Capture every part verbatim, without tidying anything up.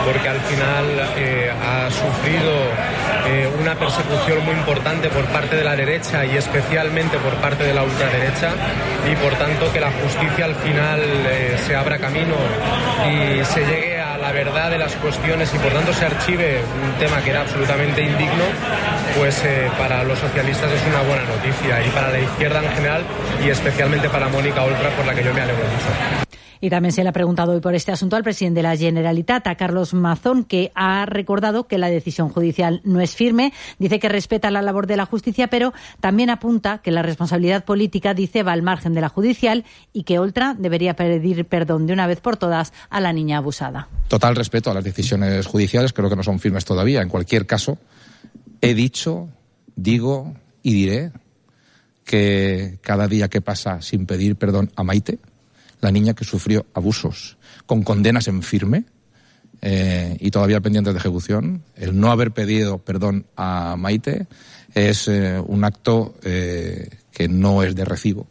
porque al final eh, ha sufrido eh, una persecución muy importante por parte de la derecha y especialmente por parte de la ultraderecha, y por tanto que la justicia al final eh, se abra camino y se llegue a la verdad de las cuestiones y por tanto se archive un tema que era absolutamente indigno, pues eh, para los socialistas es una buena noticia, y para la izquierda en general y especialmente para Mónica Oltra, por la que yo me alegro mucho. Y también se le ha preguntado hoy por este asunto al presidente de la Generalitat, a Carlos Mazón, que ha recordado que la decisión judicial no es firme, dice que respeta la labor de la justicia, pero también apunta que la responsabilidad política, dice, va al margen de la judicial y que Oltra debería pedir perdón de una vez por todas a la niña abusada. Total respeto a las decisiones judiciales, creo que no son firmes todavía. En cualquier caso, he dicho, digo y diré que cada día que pasa sin pedir perdón a Maite, la niña que sufrió abusos con condenas en firme eh, y todavía pendientes de ejecución, el no haber pedido perdón a Maite es eh, un acto eh, que no es de recibo.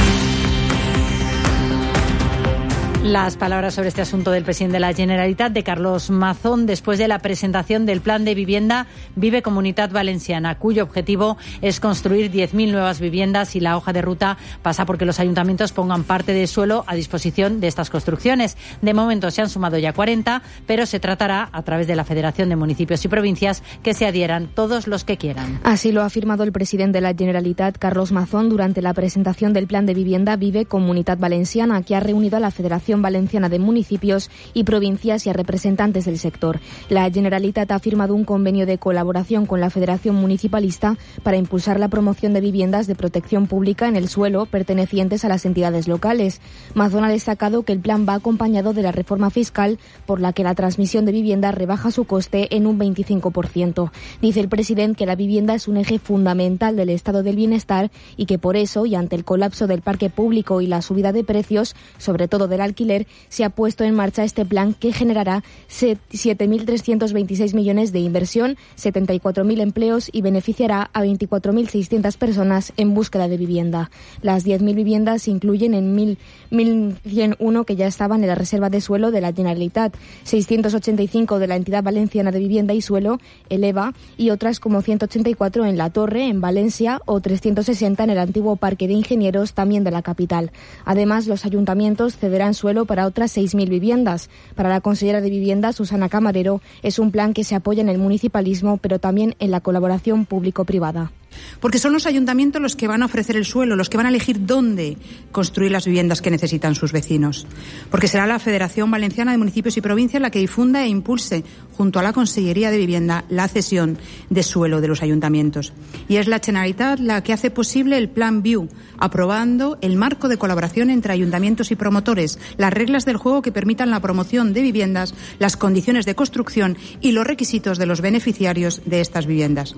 Las palabras sobre este asunto del presidente de la Generalitat, de Carlos Mazón, después de la presentación del Plan de Vivienda Vive Comunitat Valenciana, cuyo objetivo es construir diez mil nuevas viviendas, y la hoja de ruta pasa porque los ayuntamientos pongan parte del suelo a disposición de estas construcciones. De momento se han sumado ya cuarenta, pero se tratará, a través de la Federación de Municipios y Provincias, que se adhieran todos los que quieran. Así lo ha afirmado el presidente de la Generalitat, Carlos Mazón, durante la presentación del Plan de Vivienda Vive Comunitat Valenciana, que ha reunido a la Federación Valenciana de Municipios y Provincias y a representantes del sector. La Generalitat ha firmado un convenio de colaboración con la Federación Municipalista para impulsar la promoción de viviendas de protección pública en el suelo pertenecientes a las entidades locales. Mazón ha destacado que el plan va acompañado de la reforma fiscal, por la que la transmisión de vivienda rebaja su coste en un veinticinco por ciento. Dice el presidente que la vivienda es un eje fundamental del estado del bienestar y que por eso, y ante el colapso del parque público y la subida de precios, sobre todo del alquiler, se ha puesto en marcha este plan que generará siete mil trescientos veintiséis millones de inversión, setenta y cuatro mil empleos y beneficiará a veinticuatro mil seiscientas personas en búsqueda de vivienda. Las diez mil viviendas se incluyen en mil ciento uno que ya estaban en la reserva de suelo de la Generalitat, seiscientos ochenta y cinco de la Entidad Valenciana de Vivienda y Suelo, el E V A, y otras como ciento ochenta y cuatro en La Torre, en Valencia, o trescientos sesenta en el antiguo Parque de Ingenieros, también de la capital. Además, los ayuntamientos cederán suelo para otras seis mil viviendas. Para la consellera de Vivienda, Susana Camarero, es un plan que se apoya en el municipalismo, pero también en la colaboración público-privada. Porque son los ayuntamientos los que van a ofrecer el suelo, los que van a elegir dónde construir las viviendas que necesitan sus vecinos. Porque será la Federación Valenciana de Municipios y Provincias la que difunda e impulse, junto a la Consellería de Vivienda, la cesión de suelo de los ayuntamientos. Y es la Generalitat la que hace posible el Plan Viu, aprobando el marco de colaboración entre ayuntamientos y promotores, las reglas del juego que permitan la promoción de viviendas, las condiciones de construcción y los requisitos de los beneficiarios de estas viviendas.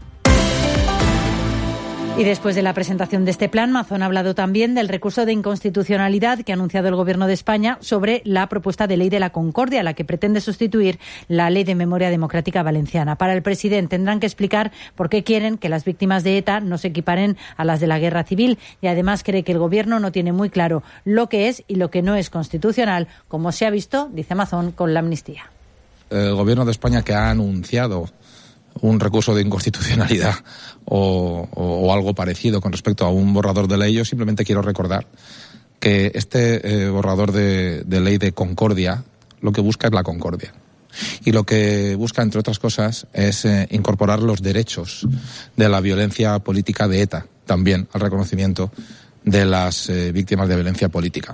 Y después de la presentación de este plan, Mazón ha hablado también del recurso de inconstitucionalidad que ha anunciado el Gobierno de España sobre la propuesta de ley de la Concordia, la que pretende sustituir la Ley de Memoria Democrática Valenciana. Para el presidente tendrán que explicar por qué quieren que las víctimas de ETA no se equiparen a las de la Guerra Civil, y además cree que el Gobierno no tiene muy claro lo que es y lo que no es constitucional, como se ha visto, dice Mazón, con la amnistía. El Gobierno de España, que ha anunciado un recurso de inconstitucionalidad o, o, o algo parecido con respecto a un borrador de ley, yo simplemente quiero recordar que este eh, borrador de, de ley de concordia lo que busca es la concordia. Y lo que busca, entre otras cosas, es eh, incorporar los derechos de la violencia política de ETA también al reconocimiento de las eh, víctimas de violencia política.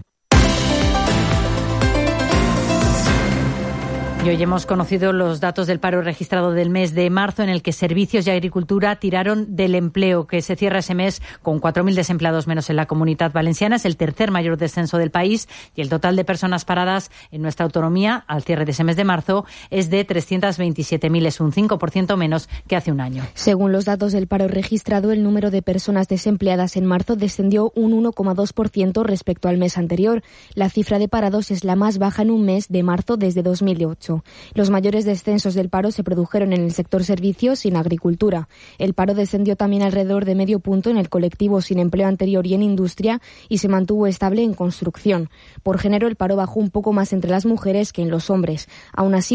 Y hoy hemos conocido los datos del paro registrado del mes de marzo, en el que Servicios y Agricultura tiraron del empleo, que se cierra ese mes con cuatro mil desempleados menos en la Comunidad Valenciana. Es el tercer mayor descenso del país, y el total de personas paradas en nuestra autonomía al cierre de ese mes de marzo es de trescientos veintisiete mil, es un cinco por ciento menos que hace un año. Según los datos del paro registrado, el número de personas desempleadas en marzo descendió un uno coma dos por ciento respecto al mes anterior. La cifra de parados es la más baja en un mes de marzo desde dos mil ocho. Los mayores descensos del paro se produjeron en el sector servicios y en agricultura. El paro descendió también alrededor de medio punto en el colectivo sin empleo anterior y en industria, y se mantuvo estable en construcción. Por género, el paro bajó un poco más entre las mujeres que en los hombres. Aún así,